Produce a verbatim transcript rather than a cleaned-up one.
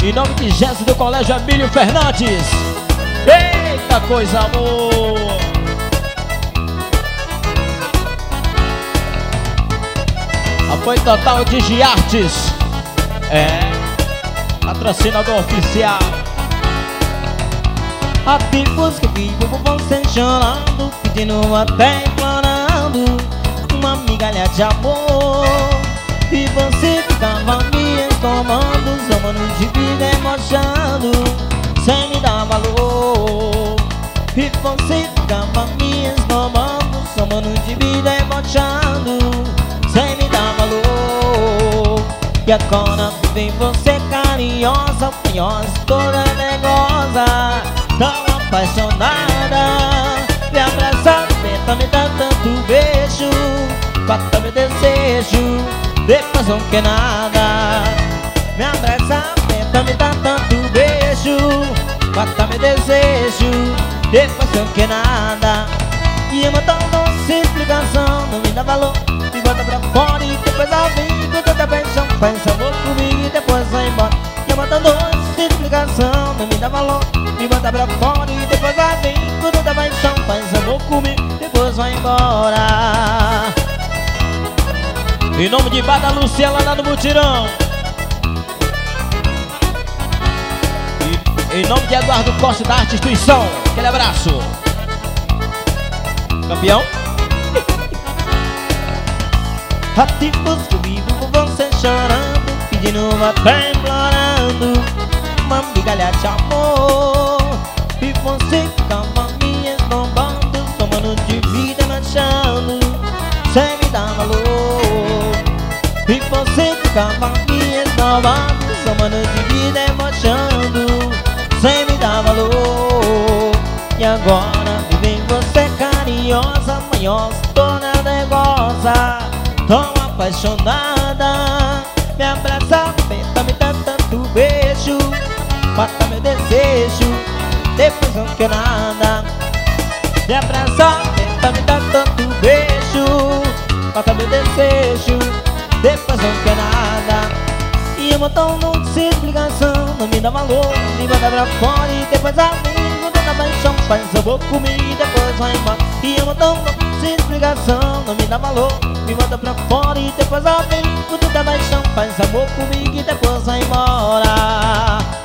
Em nome de Jéssica do Colégio Emílio Fernandes. Eita coisa, amor. Apoio total de Giartes. É, patrocinador oficial. Há tempos que vivo com você chorando, pedindo até implorando uma migalha de amor. E você ficava me estomando, somando de vida emocionando, sem me dar valor. E você ficava me estomando, somando de vida emocionando, sem me dar valor. E agora vem você carinhosa, fanhosa, toda negosa, tão apaixonada. Me abraça, tenta me dar tanto beijo, mata meu desejo, depois não quer nada. Me abraça, tenta me dar tanto beijo, mata meu desejo, depois não quer nada. E uma tão doce explicação, não me dá valor, me bota pra fora e depois ao vem com tanta paixão, faz amor comigo e depois vai embora. E uma tão doce explicação, não me dá valor, me bota pra fora e depois vai vem com tanta paixão, faz amor comigo e depois vai embora. Em nome de Bada Luciana lá no Mutirão. E em nome de Eduardo Costa da Arte Instituição. Aquele abraço. Campeão. Há tempos que eu vivo com você chorando, pedindo até implorando uma migalha de amor. E você ficava me esnobando, somando de vida manchando, sem me dar valor. E você ficava me esnobando, somando de vida emocionando, sem me dar valor. E agora me vem você carinhosa, manhosa, toda negosa, tão apaixonada. Me abraça, aperta, me dá tanto beijo, mata meu desejo, depois não quer nada. Me abraça, aperta, me dá tanto beijo, mata meu desejo, depois não quer nada. E uma tão doce explicação, não me dá valor, me bota pra fora e depois amigo, tanta paixão, faz amor comigo e depois vai embora. E uma tão doce explicação, não me dá valor, me bota pra fora e depois amigo, tanta paixão, faz amor comigo e depois vai embora.